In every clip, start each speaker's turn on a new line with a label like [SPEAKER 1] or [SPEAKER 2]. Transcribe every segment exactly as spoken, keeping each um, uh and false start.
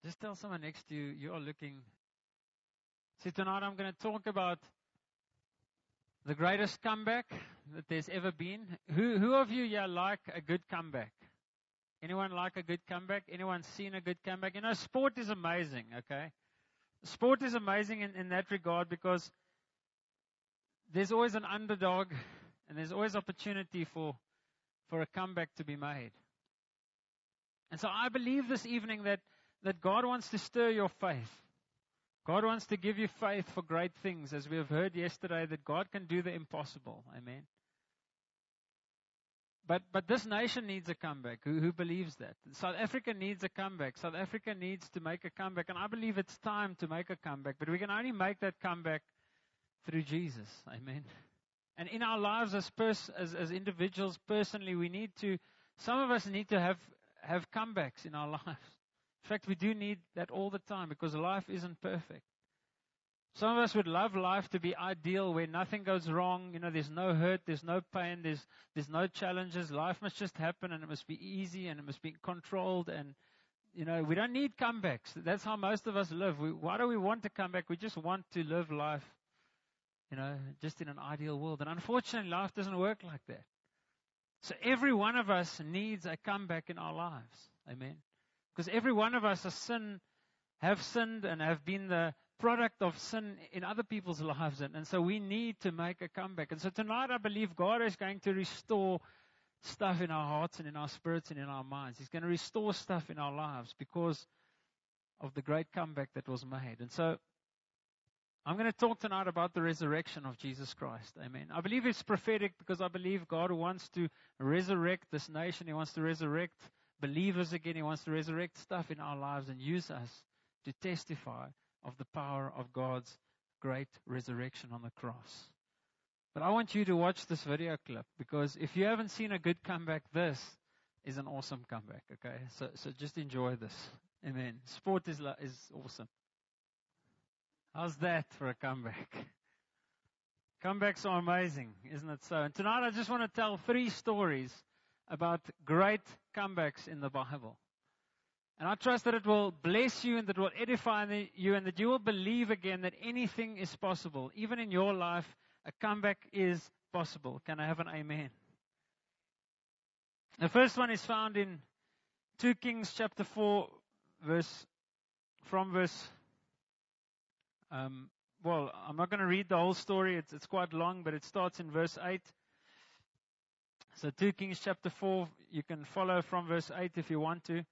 [SPEAKER 1] Just tell someone next to you, you are looking. See, tonight I'm going to talk about the greatest comeback that there's ever been. Who, who of you here like a good comeback? Anyone like a good comeback? Anyone seen a good comeback? You know, sport is amazing, okay? Sport is amazing in, in that regard because there's always an underdog and there's always opportunity for, for a comeback to be made. And so I believe this evening that, that God wants to stir your faith. God wants to give you faith for great things, as we have heard yesterday, that God can do the impossible. Amen. But but this nation needs a comeback. Who, who believes that? South Africa needs a comeback. South Africa needs to make a comeback. And I believe it's time to make a comeback. But we can only make that comeback through Jesus. Amen. And in our lives as pers- as, as individuals, personally, we need to, some of us need to have, have comebacks in our lives. In fact, we do need that all the time because life isn't perfect. Some of us would love life to be ideal where nothing goes wrong. You know, there's no hurt, there's no pain, there's there's no challenges. Life must just happen and it must be easy and it must be controlled. And, you know, we don't need comebacks. That's how most of us live. We, why do we want to come back? We just want to live life, you know, just in an ideal world. And unfortunately, life doesn't work like that. So every one of us needs a comeback in our lives. Amen. Because every one of us has sinned, have sinned and have been the product of sin in other people's lives. And, and so we need to make a comeback. And so tonight I believe God is going to restore stuff in our hearts and in our spirits and in our minds. He's going to restore stuff in our lives because of the great comeback that was made. And so I'm going to talk tonight about the resurrection of Jesus Christ. Amen. I believe it's prophetic because I believe God wants to resurrect this nation. He wants to resurrect believers again. He wants to resurrect stuff in our lives and use us to testify of the power of God's great resurrection on the cross. But I want you to watch this video clip because if you haven't seen a good comeback, this is an awesome comeback. Okay, so so just enjoy this. Amen. Sport is is awesome. How's that for a comeback? Comebacks are amazing, isn't it so? And tonight I just want to tell three stories about great comebacks in the Bible. And I trust that it will bless you and that it will edify you and that you will believe again that anything is possible. Even in your life, a comeback is possible. Can I have an amen? The first one is found in Second Kings chapter four, verse, from verse, um, well, I'm not going to read the whole story. It's, it's quite long, but it starts in verse eight. So Second Kings chapter four, you can follow from verse eight if you want to.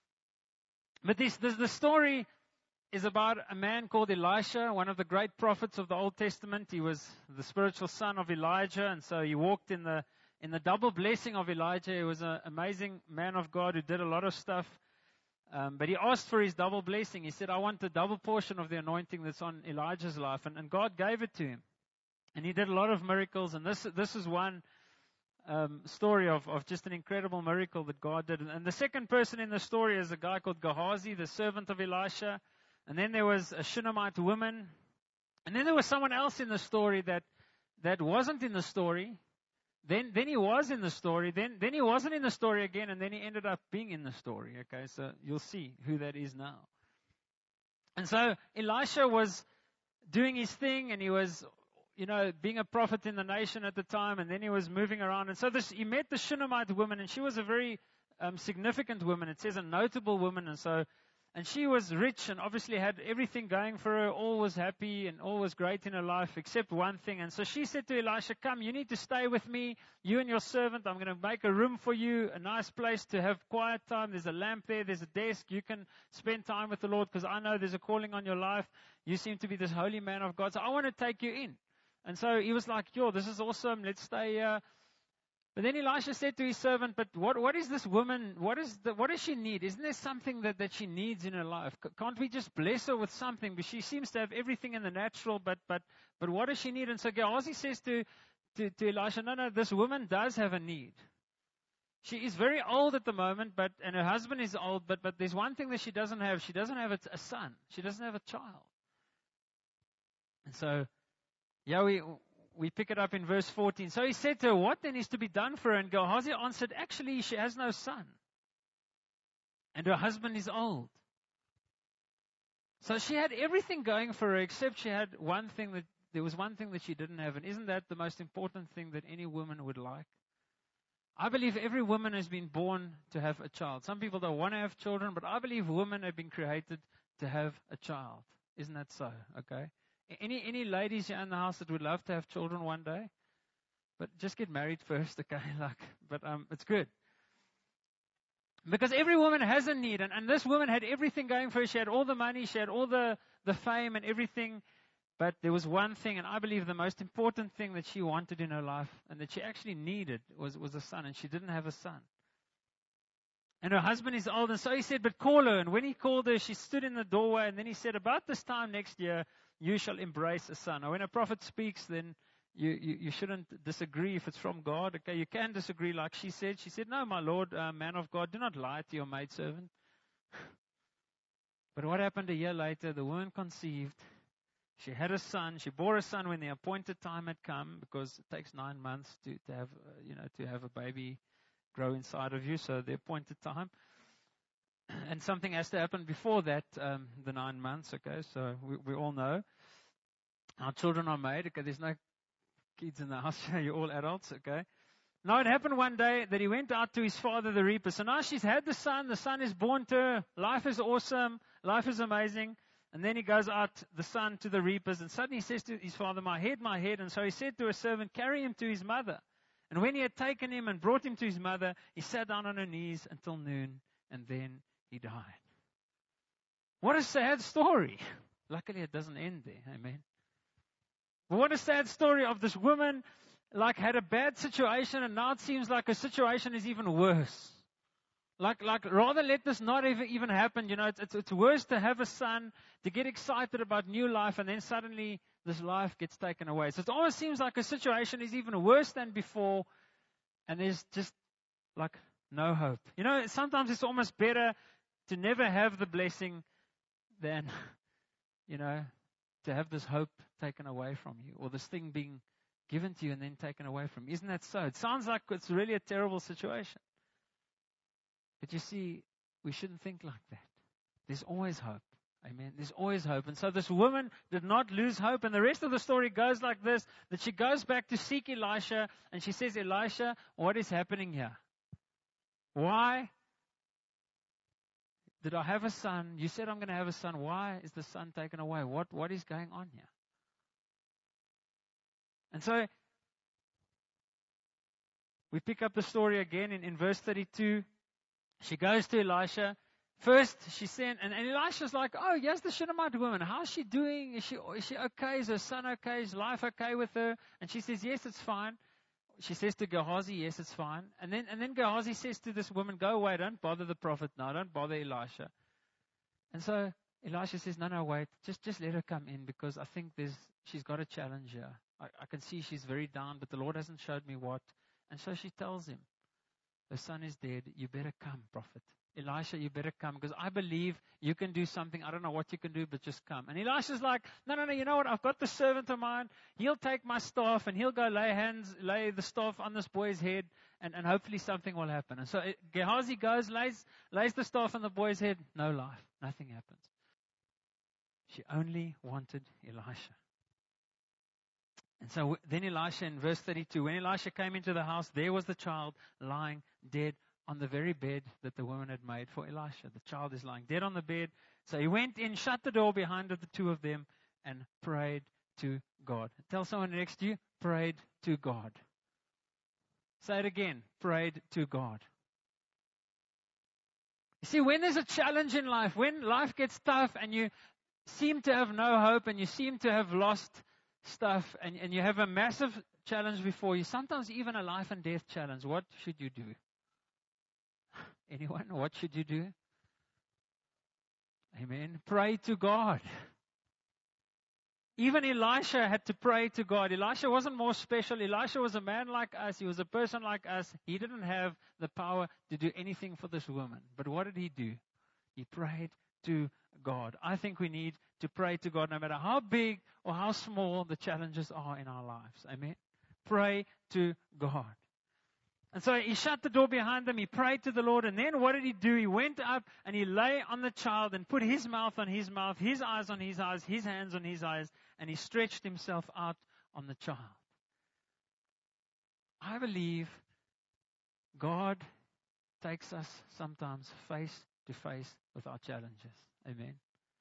[SPEAKER 1] But this, this, the story is about a man called Elisha, one of the great prophets of the Old Testament. He was the spiritual son of Elijah, and so he walked in the in the double blessing of Elijah. He was an amazing man of God who did a lot of stuff. Um, but he asked for his double blessing. He said, I want the double portion of the anointing that's on Elijah's life. And, and God gave it to him. And he did a lot of miracles. And this this is one Um, story of, of just an incredible miracle that God did. And, and the second person in the story is a guy called Gehazi, the servant of Elisha. And then there was a Shunammite woman. And then there was someone else in the story that, that wasn't in the story. Then then he was in the story. Then then he wasn't in the story again. And then he ended up being in the story. Okay, so you'll see who that is now. And so Elisha was doing his thing and he was, you know, being a prophet in the nation at the time, and then he was moving around. And so this, he met the Shunammite woman, and she was a very um, significant woman. It says a notable woman. And so, and she was rich and obviously had everything going for her. All was happy and all was great in her life except one thing. And so she said to Elisha, come, you need to stay with me, you and your servant. I'm going to make a room for you, a nice place to have quiet time. There's a lamp there. There's a desk. You can spend time with the Lord because I know there's a calling on your life. You seem to be this holy man of God. So I want to take you in. And so he was like, yo, this is awesome. Let's stay here. But then Elisha said to his servant, but what, what is this woman? What is the, what does she need? Isn't there something that, that she needs in her life? Can't we just bless her with something? But she seems to have everything in the natural, but, but, but what does she need? And so Gehazi says to, to, to Elisha, no, no, this woman does have a need. She is very old at the moment, but, and her husband is old, but, but there's one thing that she doesn't have. She doesn't have a, a son. She doesn't have a child. And so, Yeah, we we pick it up in verse fourteen. So he said to her, what then is to be done for her? And Gehazi answered, actually, she has no son. And her husband is old. So she had everything going for her, except she had one thing that, there was one thing that she didn't have. And isn't that the most important thing that any woman would like? I believe every woman has been born to have a child. Some people don't want to have children, but I believe women have been created to have a child. Isn't that so? Okay. Any any ladies here in the house that would love to have children one day? But just get married first, okay? Like, but um, it's good. Because every woman has a need, and, and this woman had everything going for her. She had all the money, she had all the, the fame and everything, but there was one thing, and I believe the most important thing that she wanted in her life, and that she actually needed, was, was a son, and she didn't have a son. And her husband is old, and so he said, but call her. And when he called her, she stood in the doorway, and then he said, about this time next year, you shall embrace a son. Now, when a prophet speaks, then You, you, you shouldn't disagree if it's from God. Okay, you can disagree like she said. She said, no, my Lord, uh, man of God, do not lie to your maidservant. But what happened a year later? The woman conceived. She had a son. She bore a son when the appointed time had come, because it takes nine months to, to have, uh, you know, to have a baby grow inside of you. So the appointed time. And something has to happen before that, um, the nine months. Okay, so we, we all know. Our children are made. Okay, there's no kids in the house, you're all adults, okay? Now it happened one day that he went out to his father, the reaper. So now she's had the son, the son is born to her, life is awesome, life is amazing. And then he goes out, the son, to the reapers, and suddenly he says to his father, my head, my head. And so he said to a servant, carry him to his mother. And when he had taken him and brought him to his mother, he sat down on her knees until noon, and then he died. What a sad story. Luckily it doesn't end there, amen. But what a sad story of this woman, like, had a bad situation, and now it seems like her situation is even worse. Like, like rather let this not even, even happen. You know, it's, it's, it's worse to have a son, to get excited about new life, and then suddenly this life gets taken away. So it almost seems like her situation is even worse than before, and there's just, like, no hope. You know, sometimes it's almost better to never have the blessing than, you know, to have this hope taken away from you, or this thing being given to you and then taken away from you. Isn't that so? It sounds like it's really a terrible situation. But you see, we shouldn't think like that. There's always hope. Amen. There's always hope. And so this woman did not lose hope. And the rest of the story goes like this, that she goes back to seek Elisha, and she says, Elisha, what is happening here? Why did I have a son? You said I'm going to have a son. Why is the son taken away? What, what is going on here? And so we pick up the story again in, in verse thirty-two. She goes to Elisha. First, she sent, and, and Elisha's like, oh, yes, the Shunammite woman. How's she doing? Is she, is she okay? Is her son okay? Is life okay with her? And she says, yes, it's fine. She says to Gehazi, yes, it's fine. And then, and then Gehazi says to this woman, go away, don't bother the prophet now, don't bother Elisha. And so Elisha says, no, no, wait, just, just let her come in, because I think there's, she's got a challenge here. I, I can see she's very down, but the Lord hasn't showed me what. And so she tells him, her son is dead, you better come, prophet. Elisha, you better come, because I believe you can do something. I don't know what you can do, but just come. And Elisha's like, no, no, no, you know what? I've got the servant of mine. He'll take my staff, and he'll go lay hands, lay the staff on this boy's head, and, and hopefully something will happen. And so Gehazi goes, lays, lays the staff on the boy's head. No life. Nothing happens. She only wanted Elisha. And so then Elisha, in verse thirty-two, when Elisha came into the house, there was the child lying dead on the very bed that the woman had made for Elisha. The child is lying dead on the bed. So he went in, shut the door behind the two of them, and prayed to God. Tell someone next to you, prayed to God. Say it again, prayed to God. You see, when there's a challenge in life, when life gets tough and you seem to have no hope and you seem to have lost stuff and, and you have a massive challenge before you, sometimes even a life and death challenge, what should you do? Anyone? What should you do? Amen. Pray to God. Even Elisha had to pray to God. Elisha wasn't more special. Elisha was a man like us. He was a person like us. He didn't have the power to do anything for this woman. But what did he do? He prayed to God. I think we need to pray to God no matter how big or how small the challenges are in our lives. Amen. Pray to God. And so he shut the door behind them. He prayed to the Lord. And then what did he do? He went up and he lay on the child and put his mouth on his mouth, his eyes on his eyes, his hands on his eyes, and he stretched himself out on the child. I believe God takes us sometimes face to face with our challenges. Amen.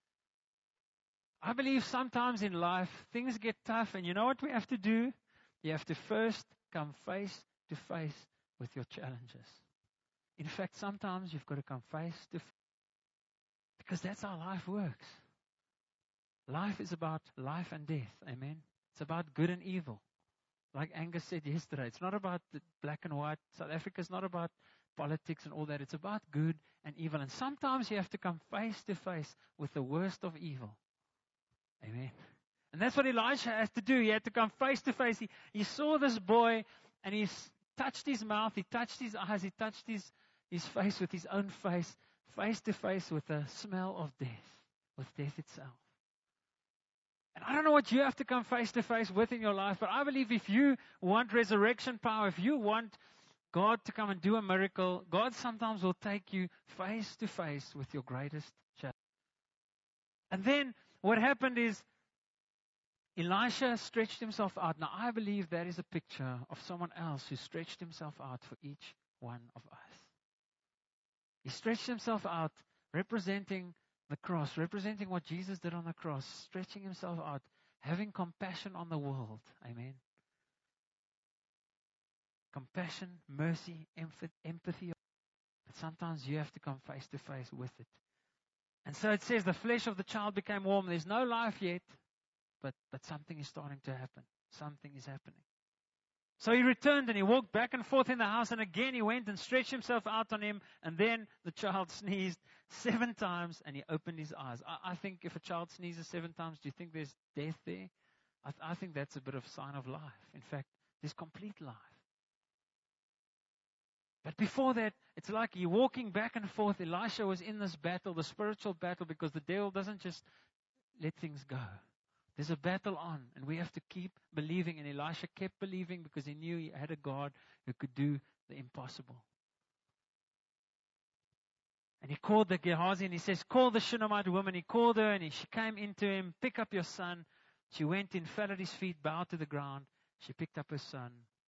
[SPEAKER 1] I believe sometimes in life things get tough, and you know what we have to do? You have to first come face to face with your challenges. In fact, sometimes you've got to come face to face, because that's how life works. Life is about life and death. Amen. It's about good and evil. Like Angus said yesterday, it's not about the black and white. South Africa is not about politics and all that. It's about good and evil. And sometimes you have to come face to face with the worst of evil. Amen. And that's what Elisha has to do. He had to come face to face. He, he saw this boy and he touched his mouth, he touched his eyes, he touched his, his face with his own face, face to face with the smell of death, with death itself. And I don't know what you have to come face to face with in your life, but I believe if you want resurrection power, if you want God to come and do a miracle, God sometimes will take you face to face with your greatest challenge. And then what happened is Elisha stretched himself out. Now I believe that is a picture of someone else who stretched himself out for each one of us. He stretched himself out representing the cross, representing what Jesus did on the cross, stretching himself out, having compassion on the world. Amen. Compassion, mercy, empathy. But sometimes you have to come face to face with it. And so it says the flesh of the child became warm. There's no life yet, but, but something is starting to happen. Something is happening. So he returned and he walked back and forth in the house, and again he went and stretched himself out on him, and then the child sneezed seven times and he opened his eyes. I, I think if a child sneezes seven times, do you think there's death there? I, th- I think that's a bit of sign of life. In fact, there's complete life. But before that, it's like you're walking back and forth. Elisha was in this battle, the spiritual battle, because the devil doesn't just let things go. There's a battle on, and we have to keep believing. And Elisha kept believing because he knew he had a God who could do the impossible. And he called the Gehazi and he says, call the Shunammite woman. He called her and he, she came into him, pick up your son. She went in, fell at his feet, bowed to the ground. She picked up her son.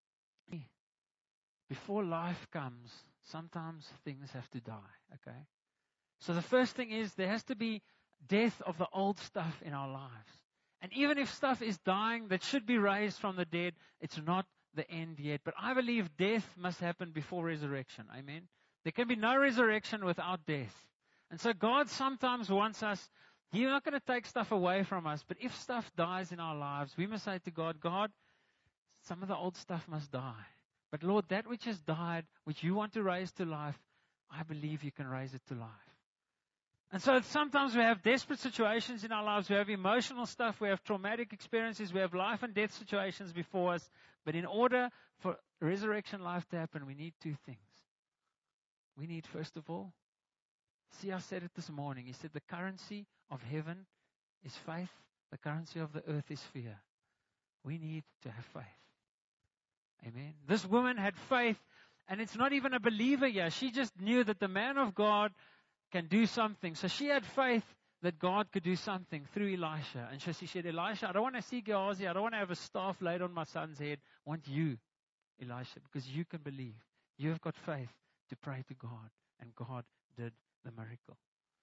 [SPEAKER 1] Before life comes, sometimes things have to die, okay? So the first thing is there has to be death of the old stuff in our lives. And even if stuff is dying that should be raised from the dead, it's not the end yet. But I believe death must happen before resurrection. Amen? There can be no resurrection without death. And so God sometimes wants us, He's not going to take stuff away from us. But if stuff dies in our lives, we must say to God, God, some of the old stuff must die. But Lord, that which has died, which you want to raise to life, I believe you can raise it to life. And so sometimes we have desperate situations in our lives. We have emotional stuff. We have traumatic experiences. We have life and death situations before us. But in order for resurrection life to happen, we need two things. We need, first of all, see, I said it this morning. He said the currency of heaven is faith. The currency of the earth is fear. We need to have faith. Amen. This woman had faith, and it's not even a believer here. She just knew that the man of God can do something. So she had faith that God could do something through Elisha. And so she said, Elisha, I don't want to see Gehazi. I don't want to have a staff laid on my son's head. I want you, Elisha, because you can believe. You have got faith to pray to God. And God did the miracle.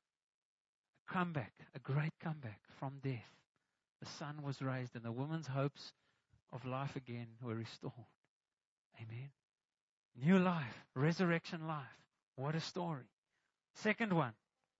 [SPEAKER 1] A comeback, a great comeback from death. The son was raised, and the woman's hopes of life again were restored. Amen. New life, resurrection life. What a story. Second one.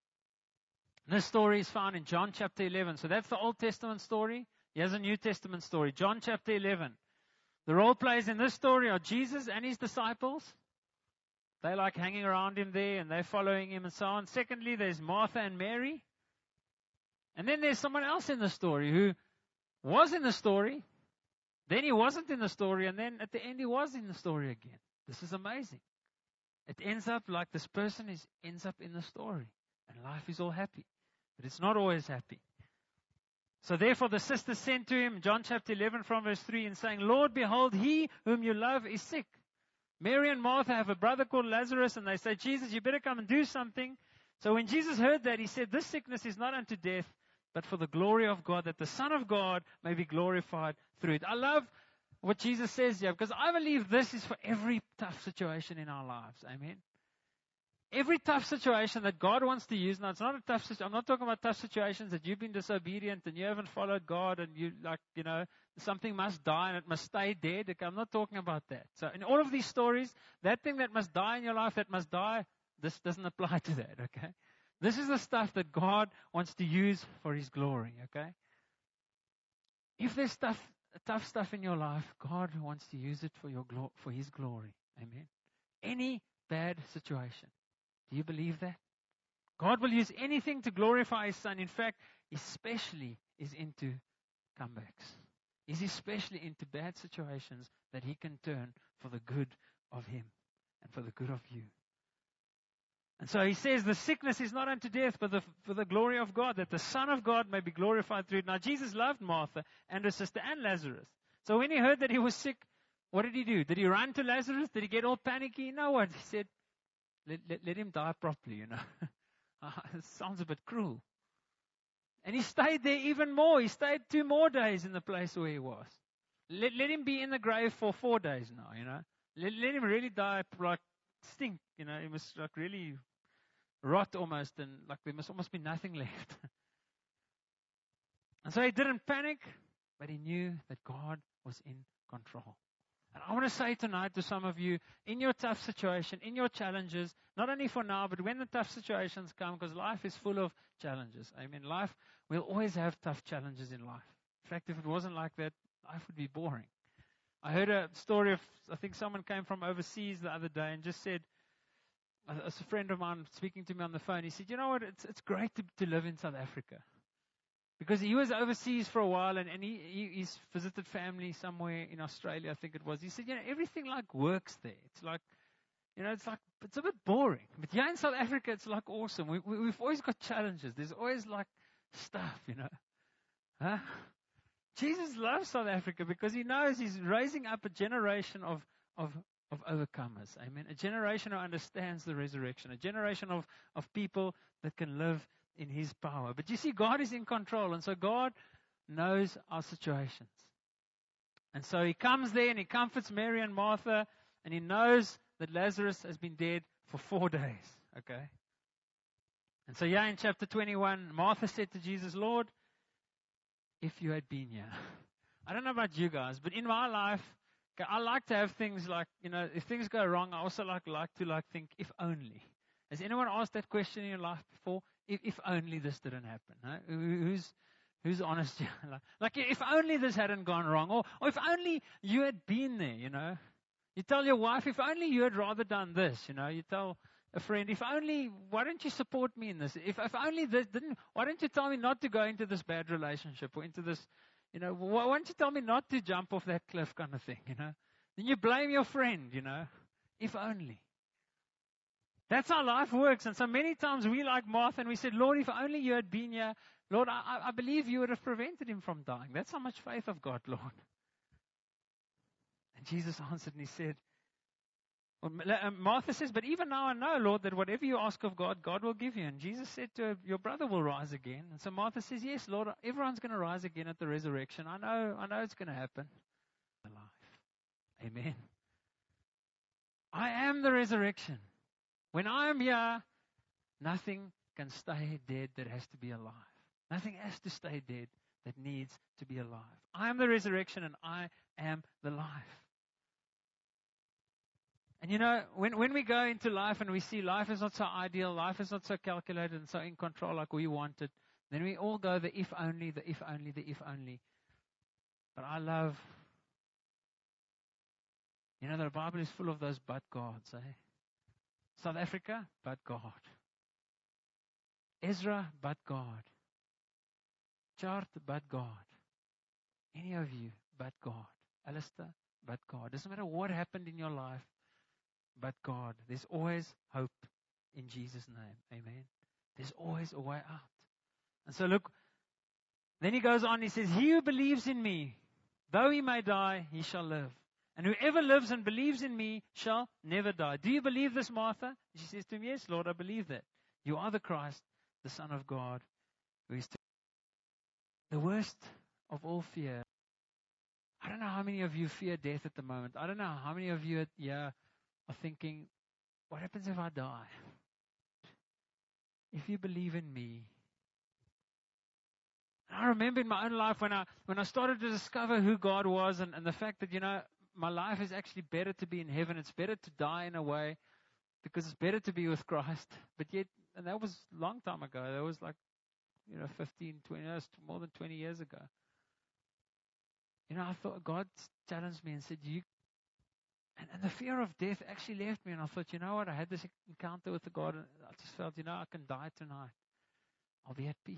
[SPEAKER 1] This story is found in John chapter eleven. So that's the Old Testament story. Here's a New Testament story. John chapter eleven. The role players in this story are Jesus and his disciples. They like hanging around him there and they're following him and so on. Secondly, there's Martha and Mary. And then there's someone else in the story who was in the story. Then he wasn't in the story. And then at the end he was in the story again. This is amazing. It ends up like this person is ends up in the story. And life is all happy. But it's not always happy. So therefore the sisters sent to him, John chapter eleven from verse three, and saying, Lord, behold, he whom you love is sick. Mary and Martha have a brother called Lazarus, and they say, Jesus, you better come and do something. So when Jesus heard that, he said, this sickness is not unto death, but for the glory of God, that the Son of God may be glorified through it. I love what Jesus says here, because I believe this is for every tough situation in our lives. Amen. Every tough situation that God wants to use. Now, it's not a tough situation. I'm not talking about tough situations that you've been disobedient and you haven't followed God and you, like, you know, something must die and it must stay dead. Okay, I'm not talking about that. So in all of these stories, that thing that must die in your life, that must die, this doesn't apply to that, okay? This is the stuff that God wants to use for His glory, okay? If there's stuff, tough stuff in your life, God wants to use it for your glo- for His glory. Amen. Any bad situation. Do you believe that? God will use anything to glorify His Son. In fact, especially is into comebacks. He's especially into bad situations that He can turn for the good of Him and for the good of you. And so He says the sickness is not unto death, but the, for the glory of God, that the Son of God may be glorified through it. Now, Jesus loved Martha and her sister and Lazarus. So when He heard that he was sick, what did He do? Did He run to Lazarus? Did He get all panicky? No, what? He said, let, let, let him die properly, you know. It sounds a bit cruel. And He stayed there even more. He stayed two more days in the place where He was. Let, let him be in the grave for four days now, you know. Let, let him really die, like, stink, you know. He must, like, really rot almost, and, like, there must almost be nothing left. And so He didn't panic, but He knew that God was in control. And I want to say tonight to some of you, in your tough situation, in your challenges, not only for now, but when the tough situations come, because life is full of challenges. I mean, life, we'll always have tough challenges in life. In fact, if it wasn't like that, life would be boring. I heard a story of, I think someone came from overseas the other day and just said, as a friend of mine speaking to me on the phone, he said, you know what, it's it's great to, to live in South Africa. Because he was overseas for a while, and, and he, he he's visited family somewhere in Australia, I think it was. He said, you know, everything like works there. It's like, you know, it's like, it's a bit boring. But here in South Africa, it's like awesome. We, we, we've always got challenges. There's always like stuff, you know. Huh? Jesus loves South Africa because He knows He's raising up a generation of, of, of overcomers. Amen. A generation who understands the resurrection. A generation of, of people that can live in His power. But you see, God is in control, and so God knows our situations. And so He comes there and He comforts Mary and Martha, and He knows that Lazarus has been dead for four days. Okay? And so yeah, in chapter twenty-one, Martha said to Jesus, Lord, if you had been here. I don't know about you guys, but in my life, I like to have things like, you know, if things go wrong, I also like, like to like think, if only. Has anyone asked that question in your life before? If, if only this didn't happen. Huh? Who's who's honest? like, like, if only this hadn't gone wrong. Or, or if only you had been there, you know. You tell your wife, if only you had rather done this, you know. You tell a friend, if only, why don't you support me in this? If, if only this didn't, why don't you tell me not to go into this bad relationship or into this, you know, why, why don't you tell me not to jump off that cliff kind of thing, you know. Then you blame your friend, you know. If only. That's how life works. And so many times we like Martha and we said, Lord, if only you had been here, Lord, I, I believe you would have prevented him from dying. That's how much faith I've got, Lord. And Jesus answered and He said, well, Martha says, but even now I know, Lord, that whatever you ask of God, God will give you. And Jesus said to her, your brother will rise again. And so Martha says, yes, Lord, everyone's going to rise again at the resurrection. I know, I know it's going to happen. Amen. I am the resurrection. When I am here, nothing can stay dead that has to be alive. Nothing has to stay dead that needs to be alive. I am the resurrection and I am the life. And you know, when, when we go into life and we see life is not so ideal, life is not so calculated and so in control like we wanted, then we all go the if only, the if only, the if only. But I love, you know, the Bible is full of those but gods, eh? South Africa, but God. Ezra, but God. Chart, but God. Any of you, but God. Alistair, but God. Doesn't matter what happened in your life, but God. There's always hope in Jesus' name. Amen. There's always a way out. And so look, then he goes on, he says, he who believes in me, though he may die, he shall live. And whoever lives and believes in me shall never die. Do you believe this, Martha? She says to him, yes, Lord, I believe that. You are the Christ, the Son of God, who is to the worst of all fear. I don't know how many of you fear death at the moment. I don't know how many of you yeah, are thinking, what happens if I die? If you believe in me. I remember in my own life when I when I started to discover who God was and, and the fact that, you know, my life is actually better to be in heaven. It's better to die in a way because it's better to be with Christ. But yet, and that was a long time ago. That was like, you know, fifteen, twenty years, more than twenty years ago. You know, I thought God challenged me and said, you, and, and the fear of death actually left me. And I thought, you know what? I had this encounter with the God and I just felt, you know, I can die tonight. I'll be at peace.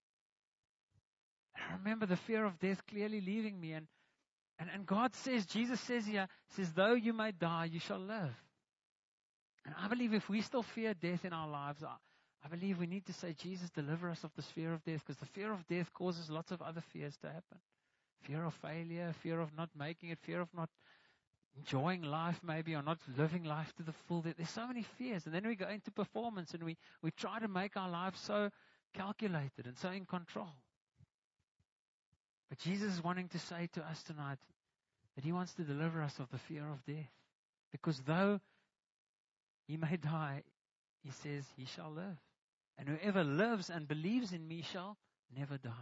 [SPEAKER 1] And I remember the fear of death clearly leaving me. And, and, and God says, Jesus says here, says, though you may die, you shall live. And I believe if we still fear death in our lives, I, I believe we need to say, Jesus, deliver us of this fear of death, because the fear of death causes lots of other fears to happen. Fear of failure, fear of not making it, fear of not enjoying life maybe, or not living life to the full. There's so many fears. And then we go into performance and we, we try to make our lives so calculated and so in control. But Jesus is wanting to say to us tonight that He wants to deliver us of the fear of death. Because though He may die, He says, He shall live. And whoever lives and believes in me shall never die.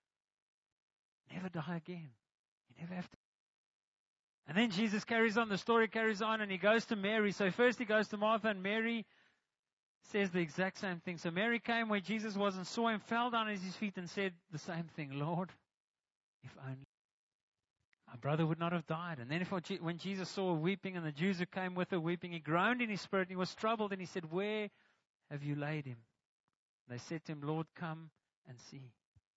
[SPEAKER 1] Never die again. You never have to. And then Jesus carries on, the story carries on, and He goes to Mary. So first He goes to Martha, and Mary says the exact same thing. So Mary came where Jesus was and saw Him, fell down at His feet and said the same thing. Lord, if only my brother would not have died. And then if, when Jesus saw her weeping and the Jews who came with her weeping, He groaned in His spirit and He was troubled, and He said, where have you laid Him? And they said to Him, Lord, come and see.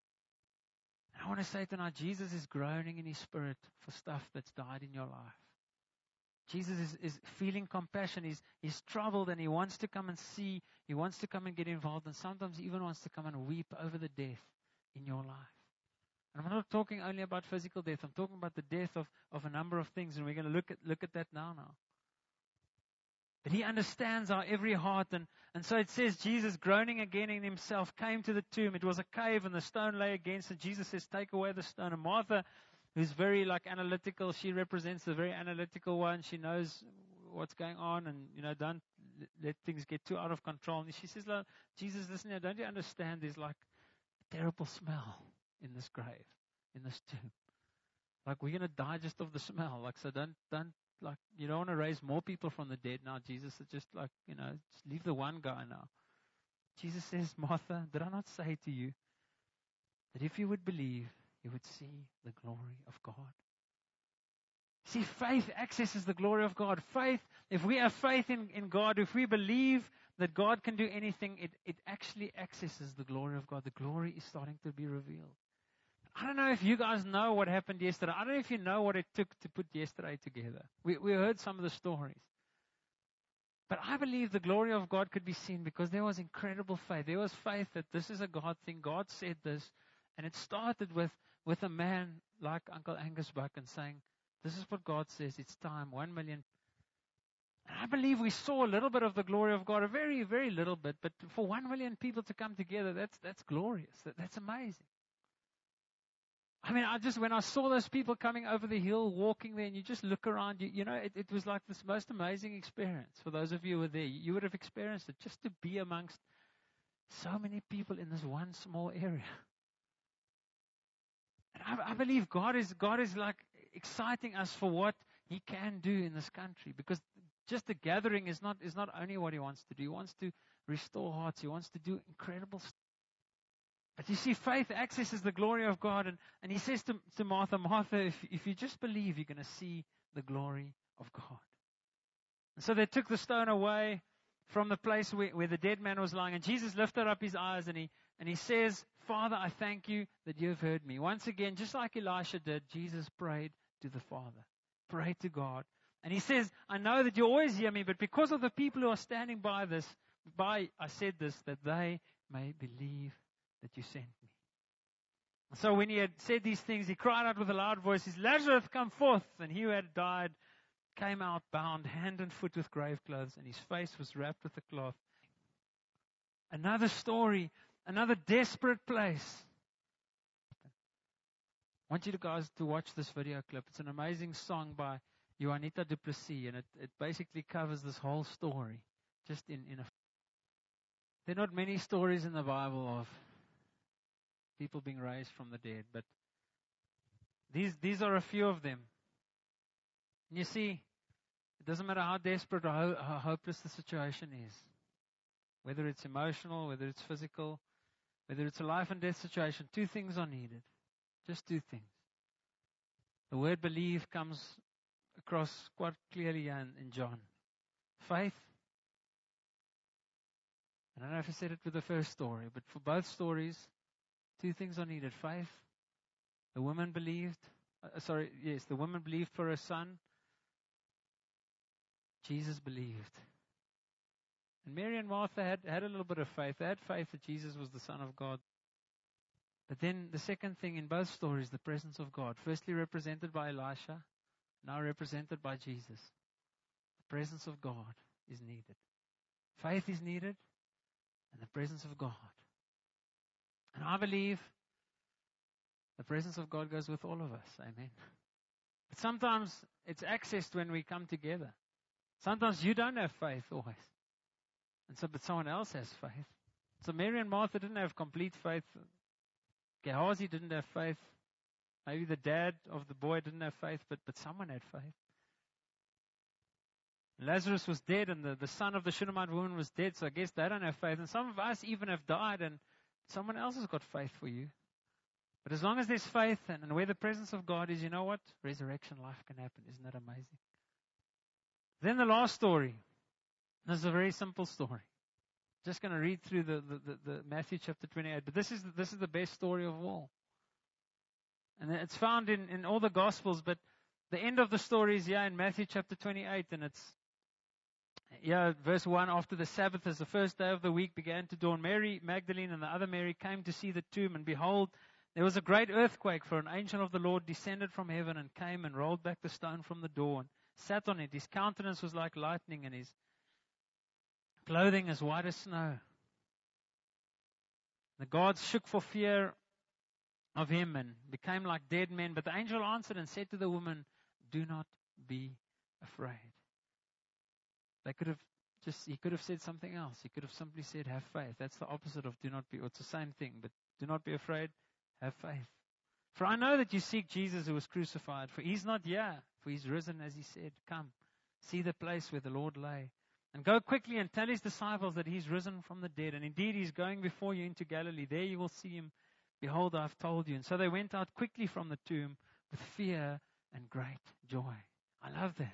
[SPEAKER 1] I want to say tonight, Jesus is groaning in His spirit for stuff that's died in your life. Jesus is, is feeling compassion. He's, he's troubled and He wants to come and see. He wants to come and get involved. And sometimes He even wants to come and weep over the death in your life. And I'm not talking only about physical death. I'm talking about the death of, of a number of things. And we're going to look at, look at that now now. But He understands our every heart. And, and so it says, Jesus, groaning again in Himself, came to the tomb. It was a cave and the stone lay against it. Jesus says, take away the stone. And Martha, who's very like analytical, she represents the very analytical one. She knows what's going on and, you know, don't let things get too out of control. And she says, Lord, Jesus, listen here, don't you understand there's like a terrible smell in this grave, in this tomb? Like we're going to die just of the smell. Like, so don't, don't, Like, you don't want to raise more people from the dead now, Jesus. It's just like, you know, just leave the one guy now. Jesus says, Martha, did I not say to you that if you would believe, you would see the glory of God? See, faith accesses the glory of God. Faith, if we have faith in, in God, if we believe that God can do anything, it, it actually accesses the glory of God. The glory is starting to be revealed. I don't know if you guys know what happened yesterday. I don't know if you know what it took to put yesterday together. We, we heard some of the stories. But I believe the glory of God could be seen because there was incredible faith. There was faith that this is a God thing. God said this. And it started with, with a man like Uncle Angus Buchan saying, this is what God says. It's time. One million. And I believe we saw a little bit of the glory of God. A very, very little bit. But for one million people to come together, that's, that's glorious. That, that's amazing. I mean, I just, when I saw those people coming over the hill, walking there, and you just look around, you, you know, it, it was like this most amazing experience. For those of you who were there, you would have experienced it, just to be amongst so many people in this one small area. And I, I believe God is, God is like exciting us for what He can do in this country, because just the gathering is not, is not only what He wants to do. He wants to restore hearts. He wants to do incredible stuff. But you see, faith accesses the glory of God. And, and He says to, to Martha, Martha, if, if you just believe, you're going to see the glory of God. And so they took the stone away from the place where, where the dead man was lying. And Jesus lifted up His eyes and he, and he says, Father, I thank You that You have heard me. Once again, just like Elisha did, Jesus prayed to the Father, prayed to God. And He says, I know that You always hear me, but because of the people who are standing by this, by I said this, that they may believe that You sent me. So when he had said these things, he cried out with a loud voice, "Is Lazarus come forth?" And he who had died came out bound hand and foot with grave clothes, and his face was wrapped with a cloth. Another story, another desperate place. I want you to guys to watch this video clip. It's an amazing song by Juanita Duplessis, and it, it basically covers this whole story. Just in, in a There are not many stories in the Bible of people being raised from the dead, but these these are a few of them. And you see, it doesn't matter how desperate or how, how hopeless the situation is, whether it's emotional, whether it's physical, whether it's a life and death situation, two things are needed. Just two things. The word believe comes across quite clearly in, in John. Faith. I don't know if I said it with the first story, but for both stories, two things are needed. Faith. The woman believed. Uh, sorry, yes, the woman believed for her son. Jesus believed. And Mary and Martha had, had a little bit of faith. They had faith that Jesus was the Son of God. But then the second thing in both stories, the presence of God. Firstly represented by Elisha, now represented by Jesus. The presence of God is needed. Faith is needed, and the presence of God. And I believe the presence of God goes with all of us. Amen. But sometimes it's accessed when we come together. Sometimes you don't have faith always. And so, but someone else has faith. So Mary and Martha didn't have complete faith. Gehazi didn't have faith. Maybe the dad of the boy didn't have faith, but, but someone had faith. Lazarus was dead, and the, the son of the Shunammite woman was dead, so I guess they don't have faith. And some of us even have died, and someone else has got faith for you. But as long as there's faith, and, and where the presence of God is, you know what? Resurrection life can happen. Isn't that amazing? Then the last story. This is a very simple story. Just going to read through the, the, the, the Matthew chapter twenty-eight. But this is, this is the best story of all. And it's found in, in all the Gospels. But the end of the story is here in Matthew chapter twenty-eight. And it's, yeah, verse one. After the Sabbath, as the first day of the week began to dawn, Mary Magdalene and the other Mary came to see the tomb. And behold, there was a great earthquake, for an angel of the Lord descended from heaven and came and rolled back the stone from the door and sat on it. His countenance was like lightning, and his clothing as white as snow. The guards shook for fear of him and became like dead men. But the angel answered and said to the woman, "Do not be afraid." They could have just, he could have said something else. He could have simply said, "Have faith." That's the opposite of "do not be," or it's the same thing, but do not be afraid, have faith. For I know that you seek Jesus who was crucified, for he's not here, for he's risen as he said. Come, see the place where the Lord lay. And go quickly and tell his disciples that he's risen from the dead. And indeed, he's going before you into Galilee. There you will see him. Behold, I've told you. And so they went out quickly from the tomb with fear and great joy. I love that.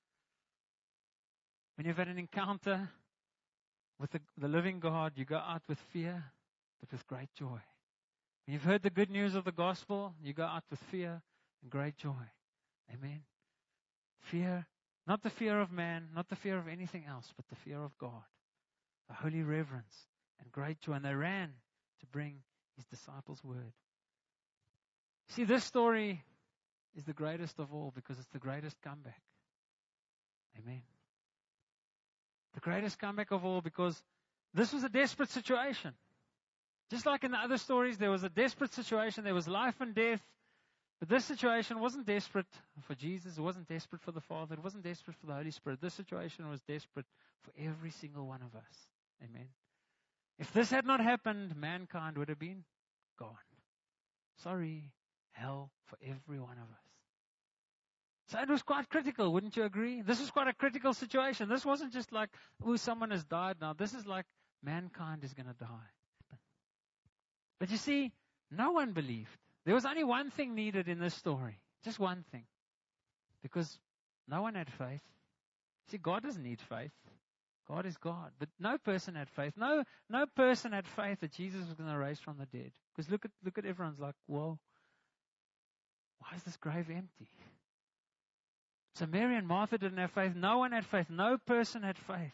[SPEAKER 1] When you've had an encounter with the, the living God, you go out with fear, but with great joy. When you've heard the good news of the gospel, you go out with fear and great joy. Amen. Fear. Not the fear of man, not the fear of anything else, but the fear of God. A holy reverence and great joy. And they ran to bring his disciples word. See, this story is the greatest of all because it's the greatest comeback. Amen. The greatest comeback of all because this was a desperate situation. Just like in the other stories, there was a desperate situation. There was life and death. But this situation wasn't desperate for Jesus. It wasn't desperate for the Father. It wasn't desperate for the Holy Spirit. This situation was desperate for every single one of us. Amen. If this had not happened, mankind would have been gone. Sorry, hell for every one of us. So it was quite critical, wouldn't you agree? This was quite a critical situation. This wasn't just like, oh, someone has died now. This is like mankind is going to die. But you see, no one believed. There was only one thing needed in this story. Just one thing. Because no one had faith. See, God doesn't need faith. God is God. But no person had faith. No, no person had faith that Jesus was going to rise from the dead. Because look at, look at everyone's like, whoa, why is this grave empty? So Mary and Martha didn't have faith. No one had faith. No person had faith.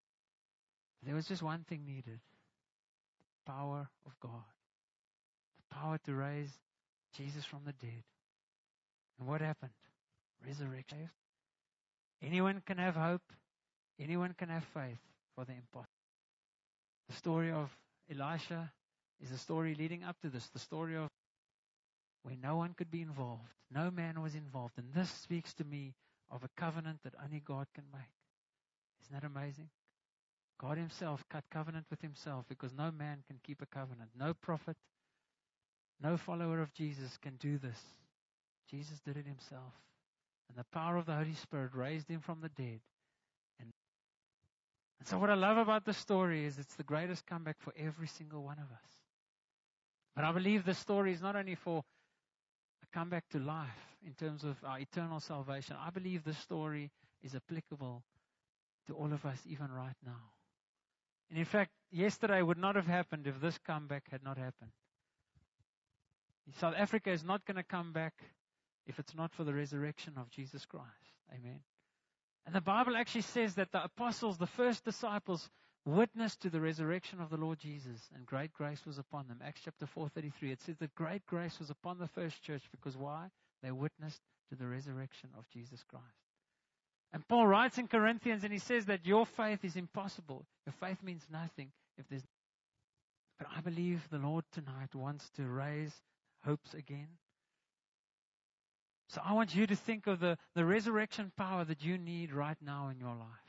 [SPEAKER 1] There was just one thing needed. The power of God. power to raise Jesus from the dead. And what happened? Resurrection. Anyone can have hope. Anyone can have faith for the impossible. The story of Elisha is a story leading up to this. The story of where no one could be involved. No man was involved. And this speaks to me of a covenant that only God can make. Isn't that amazing? God himself cut covenant with himself because no man can keep a covenant. No prophet, no follower of Jesus can do this. Jesus did it himself. And the power of the Holy Spirit raised him from the dead. And, and so what I love about this story is it's the greatest comeback for every single one of us. But I believe this story is not only for a comeback to life in terms of our eternal salvation. I believe this story is applicable to all of us even right now. And in fact, yesterday would not have happened if this comeback had not happened. South Africa is not going to come back if it's not for the resurrection of Jesus Christ. Amen. And the Bible actually says that the apostles, the first disciples, witnessed to the resurrection of the Lord Jesus, and great grace was upon them. Acts chapter four thirty-three, it says that great grace was upon the first church because why? They witnessed to the resurrection of Jesus Christ. And Paul writes in Corinthians and he says that your faith is impossible. Your faith means nothing if there's. But I believe the Lord tonight wants to raise hopes again. So I want you to think of the, the resurrection power that you need right now in your life.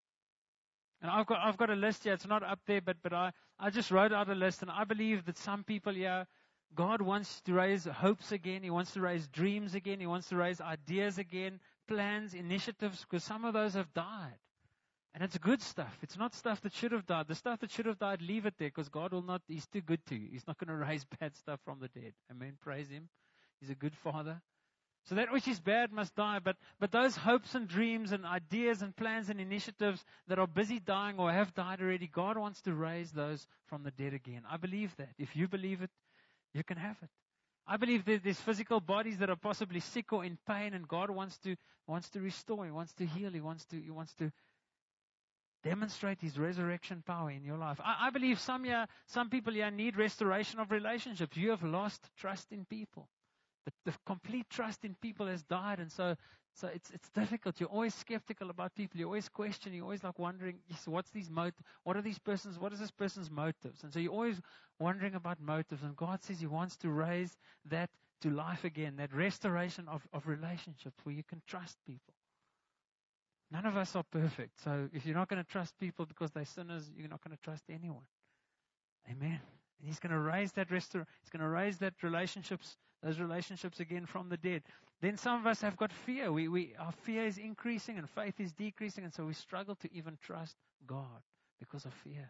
[SPEAKER 1] And I've got I've got a list here. It's not up there, but but I, I just wrote out a list, and I believe that some people here, God wants to raise hopes again. He wants to raise dreams again. He wants to raise ideas again, plans, initiatives, because some of those have died. And it's good stuff. It's not stuff that should have died. The stuff that should have died, leave it there, because God will not, He's too good to you. He's not going to raise bad stuff from the dead. Amen. Praise Him. He's a good Father. So that which is bad must die. But but those hopes and dreams and ideas and plans and initiatives that are busy dying or have died already, God wants to raise those from the dead again. I believe that. If you believe it, you can have it. I believe that there's physical bodies that are possibly sick or in pain, and God wants to wants to restore. He wants to heal. He wants to He wants to demonstrate His resurrection power in your life. I, I believe some here, some people here need restoration of relationships. You have lost trust in people. The, the complete trust in people has died, and so so it's it's difficult. You're always skeptical about people. You're always questioning. You're always like wondering, yes, what's these motives? What are these persons? What is this person's motives? And so you're always wondering about motives. And God says He wants to raise that to life again, that restoration of, of relationships where you can trust people. None of us are perfect. So if you're not going to trust people because they're sinners, you're not going to trust anyone. Amen. And He's going to raise that restor- He's going to raise that relationships, those relationships again from the dead. Then some of us have got fear. We, we, our fear is increasing and faith is decreasing, and so we struggle to even trust God because of fear.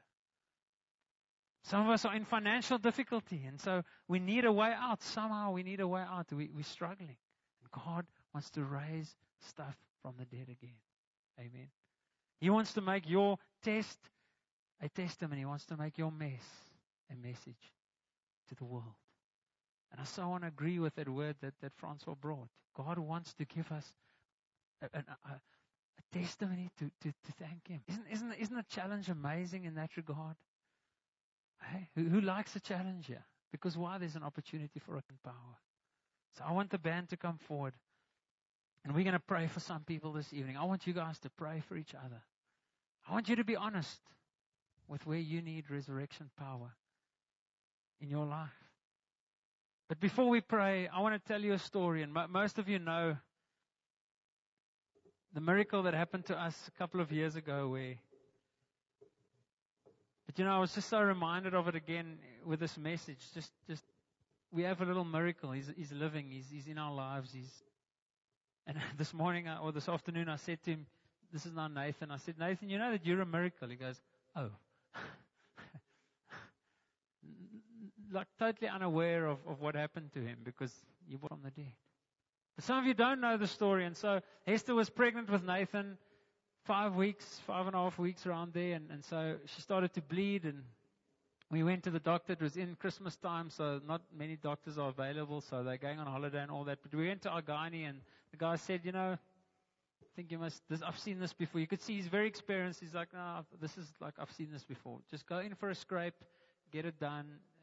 [SPEAKER 1] Some of us are in financial difficulty, and so we need a way out. Somehow we need a way out. We, we're struggling. And God wants to raise stuff from the dead again. Amen. He wants to make your test a testimony. He wants to make your mess a message to the world. And I so want to agree with that word that, that Francois brought. God wants to give us a, a, a, a testimony to, to, to thank Him. Isn't, isn't, isn't the challenge amazing in that regard? Hey, who, who likes a challenge here? Because why? There's an opportunity for a power. So I want the band to come forward. And we're going to pray for some people this evening. I want you guys to pray for each other. I want you to be honest with where you need resurrection power in your life. But before we pray, I want to tell you a story. And mo- most of you know the miracle that happened to us a couple of years ago where, but you know, I was just so reminded of it again with this message. Just, just, we have a little miracle. He's, he's living. He's, he's in our lives. He's, and this morning uh, or this afternoon, I said to him, this is now Nathan. I said, Nathan, you know that you're a miracle. He goes, oh. Like totally unaware of, of what happened to him because he was from the dead. But some of you don't know the story. And so Hester was pregnant with Nathan five weeks, five and a half weeks around there. And, and so she started to bleed. And we went to the doctor. It was in Christmas time, so not many doctors are available. So they're going on holiday and all that. But we went to our gynae, and the guy said, you know, I think you must, this, I've seen this before. You could see he's very experienced. He's like, no, this is like, I've seen this before. Just go in for a scrape, get it done,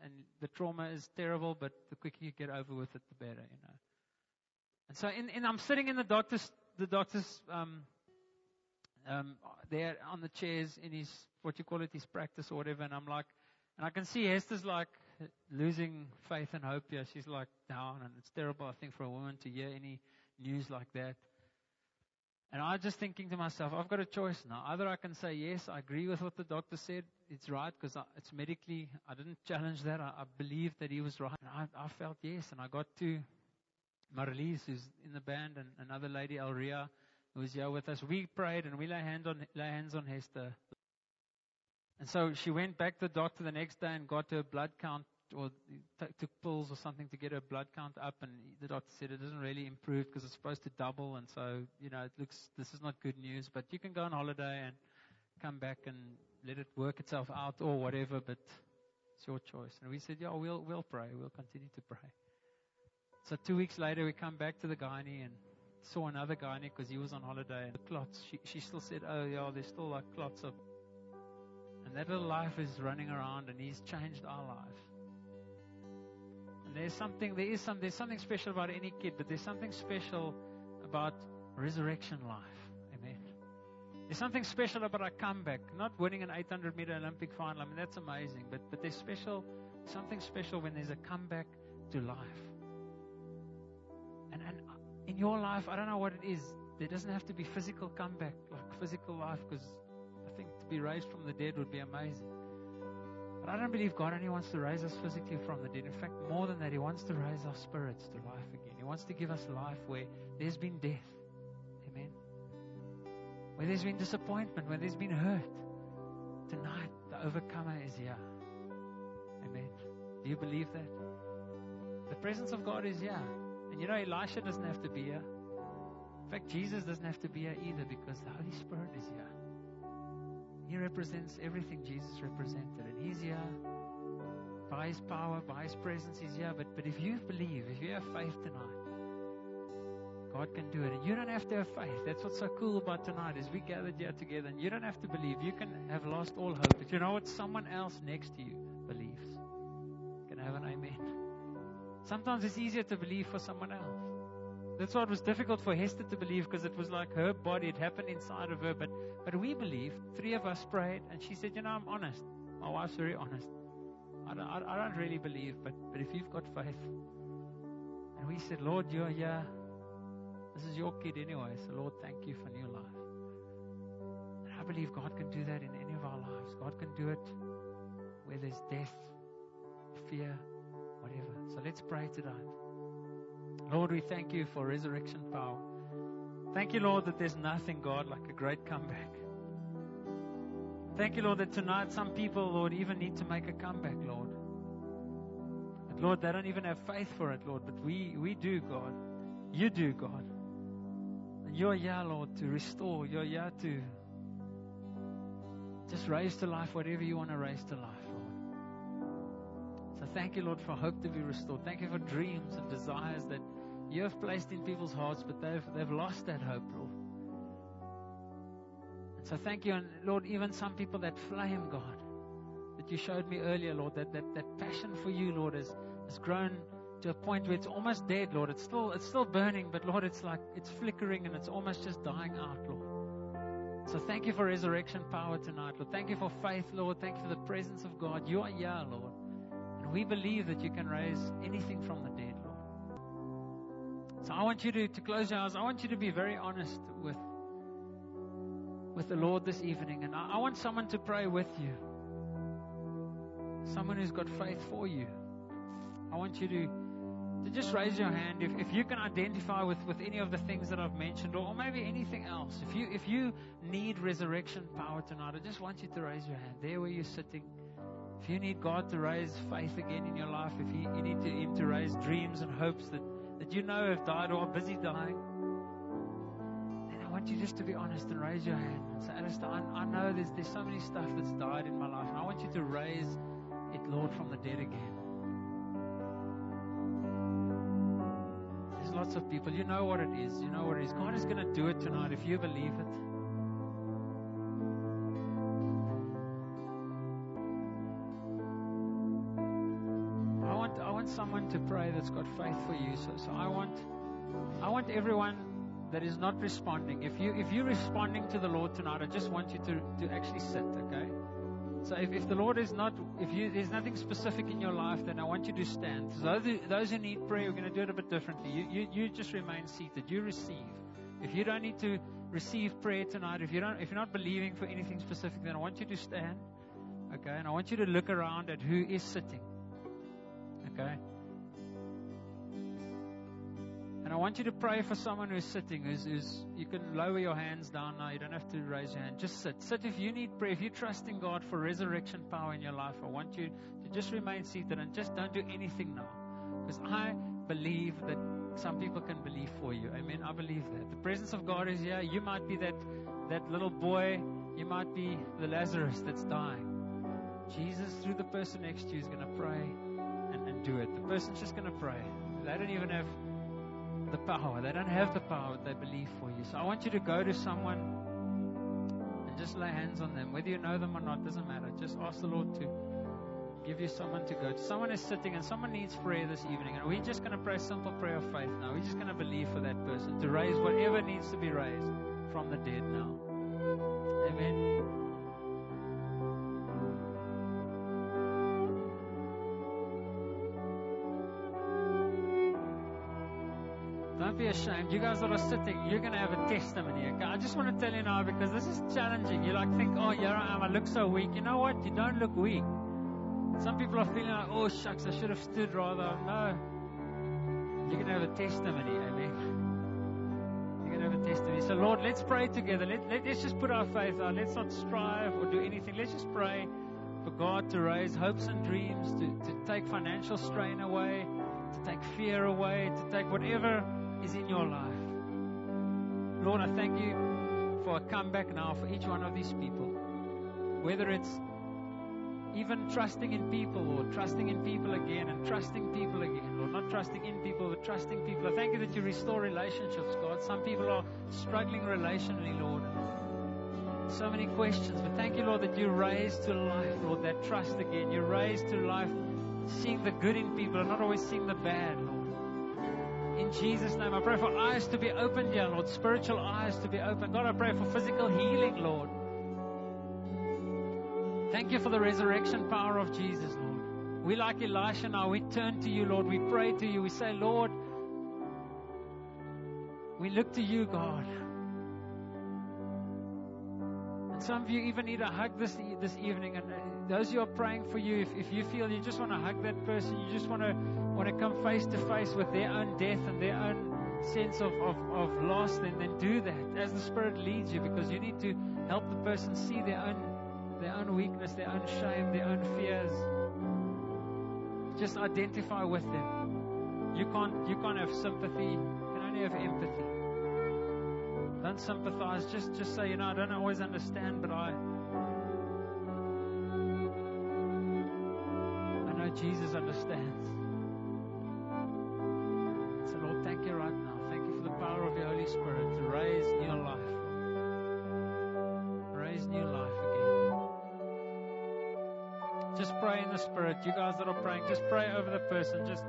[SPEAKER 1] and the trauma is terrible, but the quicker you get over with it, the better, you know. And so in, in I'm sitting in the doctor's, the doctor's, um, um, there on the chairs in his, what you call it, his practice or whatever, and I'm like, and I can see Hester's like losing faith and hope here. She's like down, and it's terrible, I think, for a woman to hear any news like that. And I'm just thinking to myself, I've got a choice now. Either I can say, yes, I agree with what the doctor said. It's right because it's medically, I didn't challenge that. I, I believed that he was right. And I, I felt yes. And I got to Marlies, who's in the band, and another lady, Alria, who was here with us. We prayed and we lay hands on, lay hands on Hester. And so she went back to the doctor the next day and got her blood count, or t- took pills or something to get her blood count up. And the doctor said it doesn't really improve because it's supposed to double. And so, you know, it looks, this is not good news. But you can go on holiday and come back and let it work itself out or whatever. But it's your choice. And we said, yeah, we'll we'll pray. We'll continue to pray. So two weeks later, we come back to the gynae and saw another gynae because he was on holiday. And the clots, she, she still said, oh, yeah, there's still like clots up. And that little life is running around, and he's changed our life. And there's something, there is some, there's something special about any kid, but there's something special about resurrection life. Amen. There's something special about a comeback, not winning an eight hundred meter Olympic final. I mean, that's amazing, but but there's special, something special when there's a comeback to life. And and in your life, I don't know what it is. There doesn't have to be physical comeback, like physical life, because I think to be raised from the dead would be amazing. But I don't believe God only wants to raise us physically from the dead. In fact, more than that, He wants to raise our spirits to life again. He wants to give us life where there's been death. Amen. Where there's been disappointment, where there's been hurt. Tonight, the overcomer is here. Amen. Do you believe that? The presence of God is here. And you know, Elisha doesn't have to be here. In fact, Jesus doesn't have to be here either, because the Holy Spirit is here. He represents everything Jesus represented. And He's here by His power, by His presence. He's here. But, but if you believe, if you have faith tonight, God can do it. And you don't have to have faith. That's what's so cool about tonight, is we gathered here together. And you don't have to believe. You can have lost all hope. But you know what? Someone else next to you believes. Can I have an amen? Sometimes it's easier to believe for someone else. That's why it was difficult for Hester to believe, because it was like her body, it happened inside of her. But but we believed. Three of us prayed, and she said, you know, I'm honest. My wife's very honest. I don't, I, I don't really believe, but, but if you've got faith. And we said, Lord, you're here. This is your kid anyway, so Lord, thank you for new life. And I believe God can do that in any of our lives. God can do it where there's death, fear, whatever. So let's pray tonight. Lord, we thank you for resurrection power. Thank you, Lord, that there's nothing, God, like a great comeback. Thank you, Lord, that tonight some people, Lord, even need to make a comeback, Lord. But Lord, they don't even have faith for it, Lord, but we, we do, God. You do, God. And you're here, Lord, to restore. You're here to just raise to life whatever you want to raise to life, Lord. So thank you, Lord, for hope to be restored. Thank you for dreams and desires that you have placed in people's hearts, but they've they've lost that hope, Lord. And so thank you, and Lord, even some people, that flame, God, that you showed me earlier, Lord, that, that, that passion for you, Lord, has, has grown to a point where it's almost dead, Lord. It's still it's still burning, but Lord, it's like it's flickering and it's almost just dying out, Lord. So thank you for resurrection power tonight, Lord. Thank you for faith, Lord. Thank you for the presence of God. You are here, Lord. And we believe that you can raise anything from the dead, Lord. So I want you to, to close your eyes. I want you to be very honest with, with the Lord this evening. And I, I want someone to pray with you. Someone who's got faith for you. I want you to, to just raise your hand if, if you can identify with, with any of the things that I've mentioned, or, or maybe anything else. If you if you need resurrection power tonight, I just want you to raise your hand there where you're sitting. If you need God to raise faith again in your life, if you, you need to, Him to raise dreams and hopes that, that you know have died or are busy dying, then I want you just to be honest and raise your hand and say, Alistair, I, I know there's, there's so many stuff that's died in my life, and I want you to raise it, Lord, from the dead again. There's lots of people. You know what it is. You know what it is. God is going to do it tonight if you believe it. want someone to pray that's got faith for you. So, so I want, I want everyone that is not responding. If you, if you're responding to the Lord tonight, I just want you to, to actually sit, okay? So if, if the Lord is not, if you, there's nothing specific in your life, then I want you to stand. So those who, those who need prayer, we're going to do it a bit differently. You, you, you just remain seated. You receive. If you don't need to receive prayer tonight, if you don't, if you're not believing for anything specific, then I want you to stand, okay? And I want you to look around at who is sitting, okay? And I want you to pray for someone who's sitting, who's, who's, you can lower your hands down now. You don't have to raise your hand. Just sit. Sit if you need prayer. If you're trusting God for resurrection power in your life, I want you to just remain seated and just don't do anything now. Because I believe that some people can believe for you. Amen. I believe that. The presence of God is here. You might be that, that little boy. You might be the Lazarus that's dying. Jesus, through the person next to you, is going to pray and, and do it. The person's just going to pray. They don't even have the power. They don't have the power, but they believe for you. So I want you to go to someone and just lay hands on them. Whether you know them or not, doesn't matter. Just ask the Lord to give you someone to go to. Someone is sitting and someone needs prayer this evening. And we're just going to pray a simple prayer of faith now. We're just going to believe for that person to raise whatever needs to be raised from the dead now. Amen. Don't be ashamed. You guys that are sitting, you're going to have a testimony. Okay? I just want to tell you now, because this is challenging. You like think, oh, here I am. I look so weak. You know what? You don't look weak. Some people are feeling like, oh, shucks, I should have stood rather. No. You're going to have a testimony. Amen. You're going to have a testimony. So, Lord, let's pray together. Let, let, let's just put our faith out. Let's not strive or do anything. Let's just pray for God to raise hopes and dreams, to, to take financial strain away, to take fear away, to take whatever is in your life. Lord, I thank you for a comeback now for each one of these people. Whether it's even trusting in people, or trusting in people again and trusting people again, or not trusting in people but trusting people. I thank you that you restore relationships, God. Some people are struggling relationally, Lord. So many questions, but thank you, Lord, that you raise to life, Lord, that trust again. You raise to life seeing the good in people and not always seeing the bad, Lord. In Jesus' name, I pray for eyes to be opened here, Lord. Spiritual eyes to be opened. God, I pray for physical healing, Lord. Thank you for the resurrection power of Jesus, Lord. We, like Elisha now, we turn to you, Lord. We pray to you. We say, Lord, we look to you, God. And some of you even need a hug this this evening. And those who are praying for you, if, if you feel you just want to hug that person, you just want to want to come face to face with their own death and their own sense of, of, of loss, then, then do that as the Spirit leads you, because you need to help the person see their own their own weakness, their own shame, their own fears. Just identify with them. You can't you can't have sympathy. You can only have empathy. Don't sympathize. Just just say, you know, I don't always understand, but I I know Jesus understands. So Lord, thank you right now. Thank you for the power of your Holy Spirit to raise new life. Raise new life again. Just pray in the Spirit. You guys that are praying, just pray over the person. Just,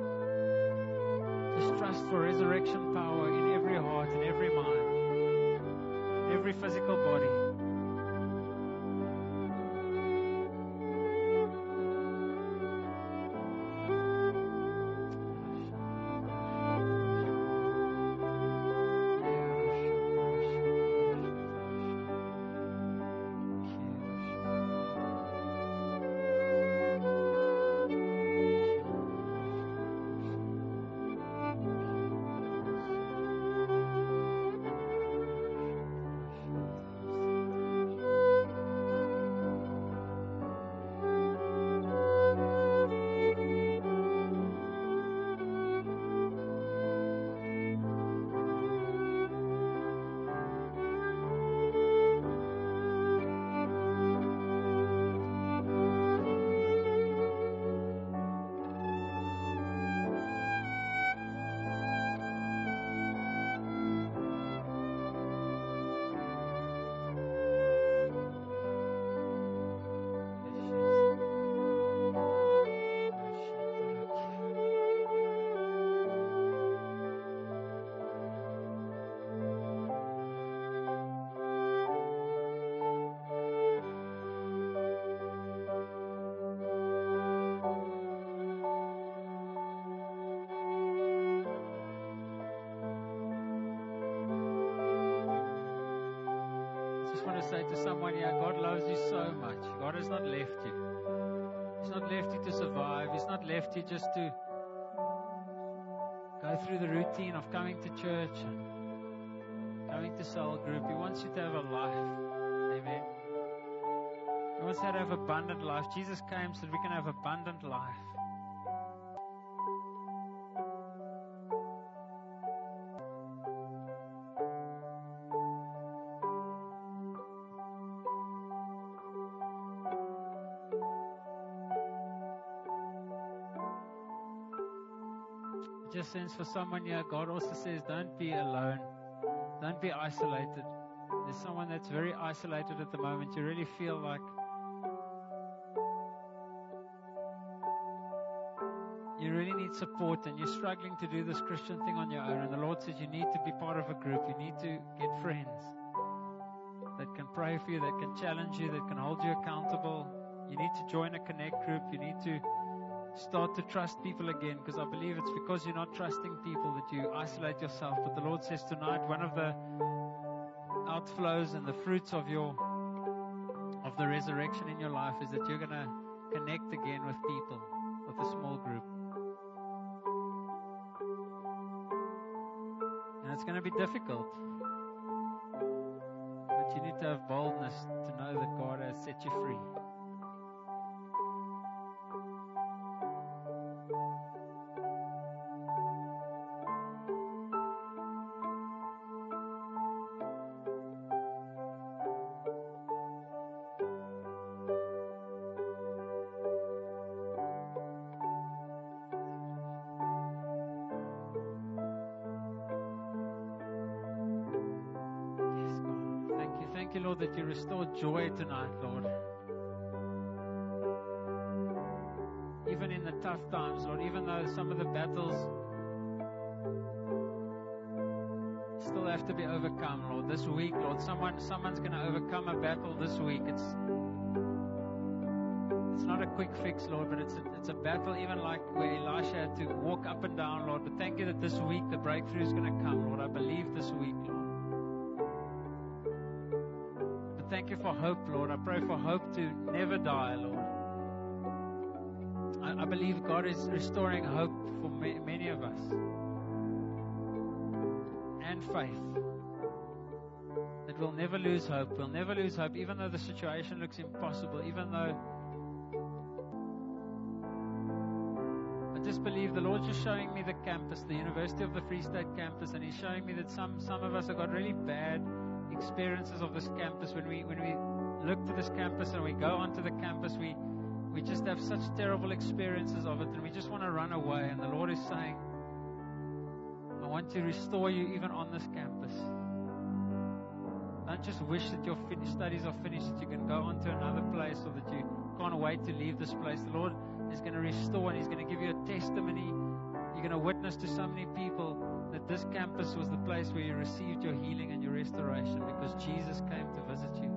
[SPEAKER 1] just trust for resurrection power in every heart, in every mind, in every physical body. say to someone here, God loves you so much. God has not left you. He's not left you to survive. He's not left you just to go through the routine of coming to church and coming to cell group. He wants you to have a life. Amen. He wants you to have abundant life. Jesus came so that we can have abundant life. Just sense for someone here, God also says, don't be alone. Don't be isolated. There's someone that's very isolated at the moment. You really feel like you really need support and you're struggling to do this Christian thing on your own. And the Lord says you need to be part of a group. You need to get friends that can pray for you, that can challenge you, that can hold you accountable. You need to join a connect group. You need to start to trust people again, because I believe it's because you're not trusting people that you isolate yourself. But the Lord says tonight, one of the outflows and the fruits of your of the resurrection in your life is that you're going to connect again with people, with a small group. And it's going to be difficult, but you need to have boldness to know that God has set you free. Thank you, Lord, that you restore joy tonight, Lord. Even in the tough times, Lord, even though some of the battles still have to be overcome, Lord. This week, Lord, someone someone's going to overcome a battle this week. It's it's not a quick fix, Lord, but it's a, it's a battle even like where Elisha had to walk up and down, Lord. But thank you that this week the breakthrough is going to come, Lord. I believe this week, Lord. Thank you for hope, Lord. I pray for hope to never die, Lord. I, I believe God is restoring hope for ma- many of us. And faith. That we'll never lose hope. We'll never lose hope, even though the situation looks impossible, even though... I just believe the Lord's just showing me the campus, the University of the Free State campus, and He's showing me that some, some of us have got really bad experiences of this campus. When we when we look to this campus and we go onto the campus, we we just have such terrible experiences of it, and we just want to run away. And the Lord is saying, I want to restore you even on this campus. Don't just wish that your fin- studies are finished, that you can go on to another place, or that you can't wait to leave this place. The Lord is going to restore, and He's going to give you a testimony. You're going to witness to so many people that this campus was the place where you received your healing and your restoration, because Jesus came to visit you.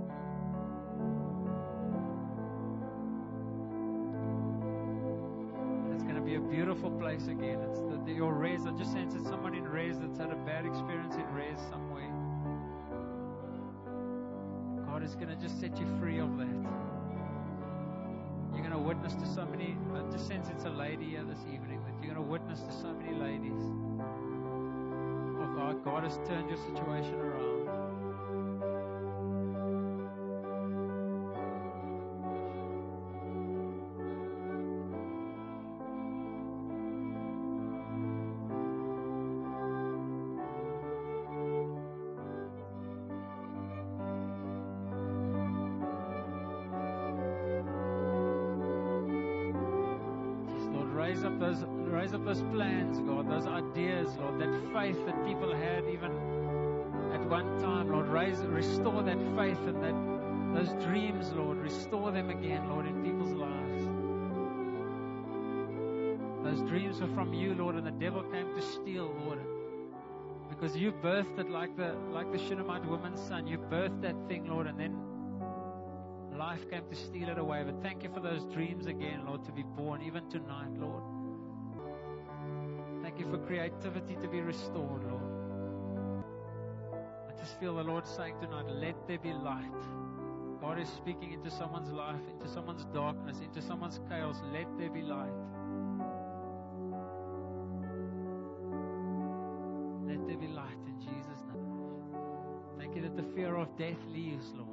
[SPEAKER 1] And it's going to be a beautiful place again. It's the, the, your res. I just sense it's someone in res that's had a bad experience in res somewhere. God is going to just set you free of that. You're going to witness to so many. I just sense it's a lady here this evening, that you're going to witness to so many ladies. God, God has turned your situation around. Yes, Lord, raise up those raise up those plans, God, those ideas, Lord, that faith that people had even at one time, Lord. Raise, restore that faith and that those dreams, Lord. Restore them again, Lord, in people's lives. Those dreams were from you, Lord, and the devil came to steal, Lord. Because you birthed it like the like the Shunammite woman's son. You birthed that thing, Lord, and then life came to steal it away. But thank you for those dreams again, Lord, to be born even tonight, Lord. Thank you for creativity to be restored, Lord. I just feel the Lord saying tonight, let there be light. God is speaking into someone's life, into someone's darkness, into someone's chaos. Let there be light. Let there be light in Jesus' name. Thank you that the fear of death leaves, Lord.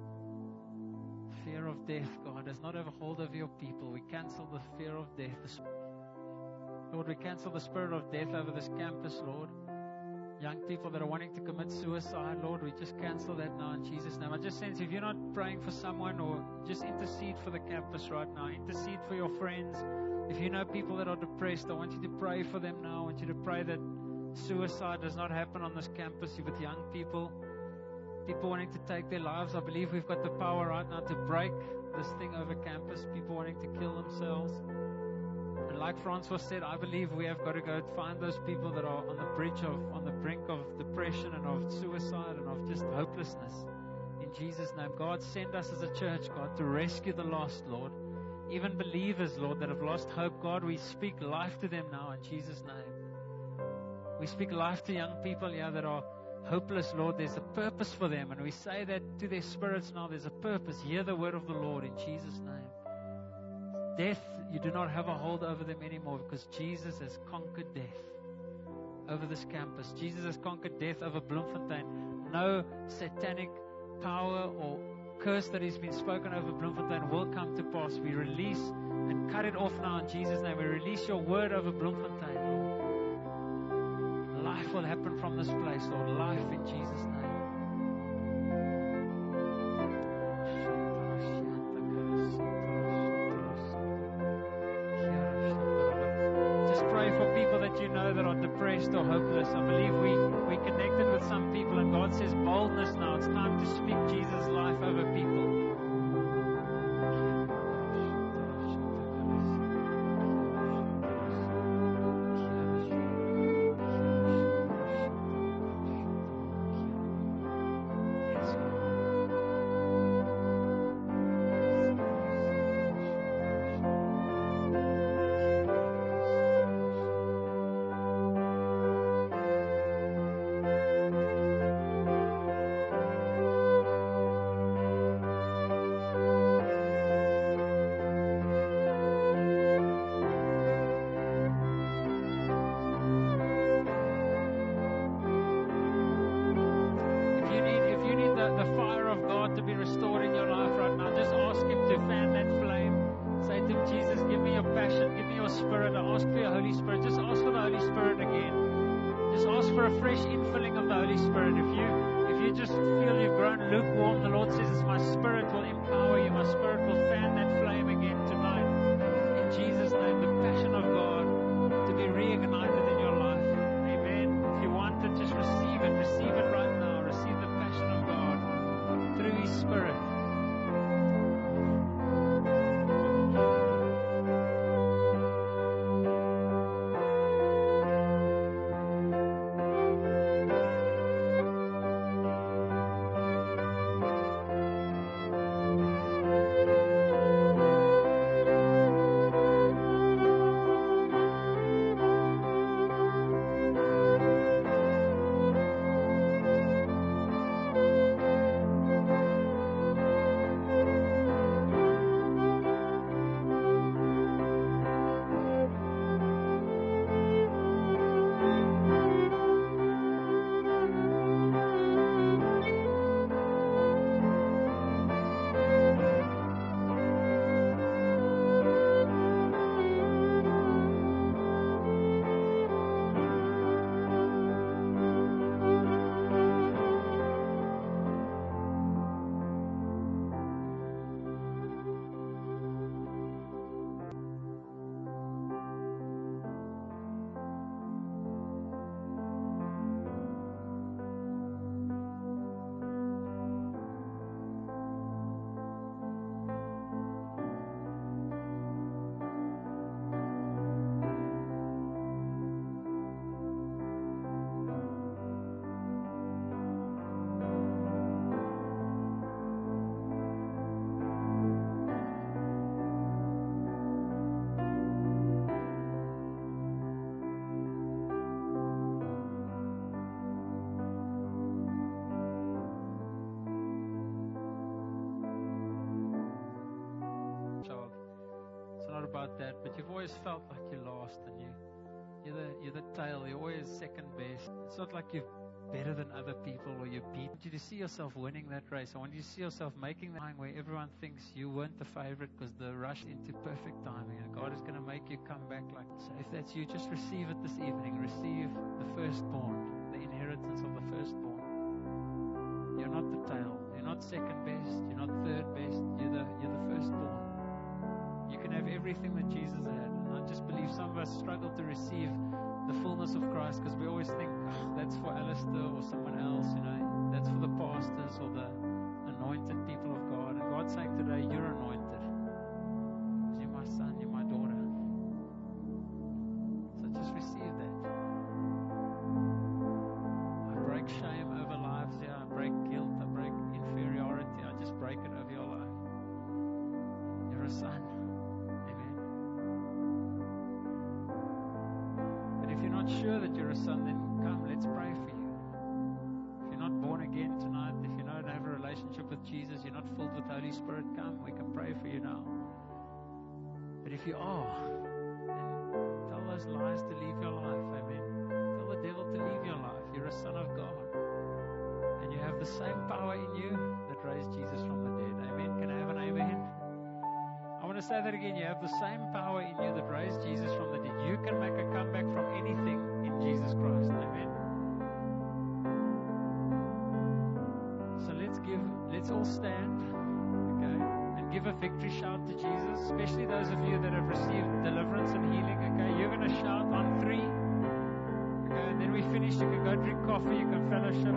[SPEAKER 1] Fear of death, God, does not have a hold of your people. We cancel the fear of death. Lord, we cancel the spirit of death over this campus, Lord. Young people that are wanting to commit suicide, Lord, we just cancel that now in Jesus' name. I just sense if you're not praying for someone, or just intercede for the campus right now. Intercede for your friends. If you know people that are depressed, I want you to pray for them now. I want you to pray that suicide does not happen on this campus with young people. People wanting to take their lives. I believe we've got the power right now to break this thing over campus. People wanting to kill themselves. And like Francois said, I believe we have got to go find those people that are on the bridge of, on the brink of depression and of suicide and of just hopelessness. In Jesus' name, God, send us as a church, God, to rescue the lost, Lord. Even believers, Lord, that have lost hope, God, we speak life to them now in Jesus' name. We speak life to young people here that are hopeless, Lord. There's a purpose for them, and we say that to their spirits now. There's a purpose. Hear the word of the Lord in Jesus' name. Death, you do not have a hold over them anymore, because Jesus has conquered death over this campus. Jesus has conquered death over Bloemfontein. No satanic power or curse that has been spoken over Bloemfontein will come to pass. We release and cut it off now in Jesus' name. We release your word over Bloemfontein, Lord. Life will happen from this place, Lord. Life in Jesus' name. Just pray for people that you know that are depressed or hopeless. I believe we, we connected with some people, and God says boldness now. It's time to speak Jesus' life over people. about that, but you've always felt like you lost and you, you're the, you're the tail, you're always second best. It's not like you're better than other people or you're beat. I want you to see yourself winning that race. I want you to see yourself making the line where everyone thinks you weren't the favorite because the rush into perfect timing, and God is going to make you come back like so. If that's you, just receive it this evening. Receive the firstborn, the inheritance of the firstborn. You're not the tail. You're not second best. You're not third best. You're the you're the firstborn. You can have everything that Jesus had. And I just believe some of us struggle to receive the fullness of Christ because we always think oh, that's for Alistair or someone else, you know, that's for the pastors or the anointed people of God. And God's saying today, you're anointed. Because you're my son, you're my daughter. So just receive that. I break shame over lives here. I break guilt. I break inferiority. I just break it over your life. You're a son. Sure that you're a son, then come, let's pray for you. If you're not born again tonight, if you don't have a relationship with Jesus, you're not filled with Holy Spirit, come, we can pray for you now. But if you are, then tell those lies to leave your life, amen. Tell the devil to leave your life. You're a son of God. And you have the same power in you that raised Jesus from the dead, amen. Can I have an amen? I want to say that again. You have the same power in you that raised Jesus from the dead. You can make a comeback from anything in Jesus Christ. Amen. So let's give, let's all stand, okay, and give a victory shout to Jesus, especially those of you that have received deliverance and healing, okay. You're going to shout on three, okay, and then we finish. You can go drink coffee, you can fellowship,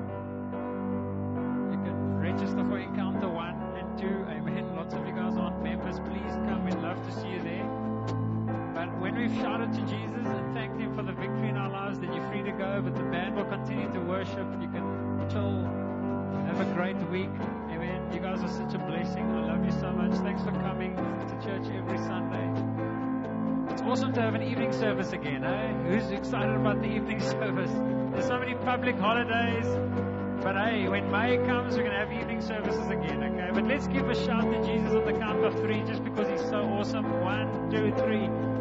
[SPEAKER 1] you can register for Encounter one and two, amen. Lots of you guys aren't members, please come, we'd love to see you there. But when we've shouted to Jesus and thanked Him for the victory in our lives, then you're free to go, but the band will continue to worship. You can chill, have a great week, amen. You guys are such a blessing. I love you so much. Thanks for coming to church every Sunday. It's awesome to have an evening service again, eh? Who's excited about the evening service? There's so many public holidays. But hey, when May comes, we're going to have evening services again, okay? But let's give a shout to Jesus on the count of three just because He's so awesome. One, two, three.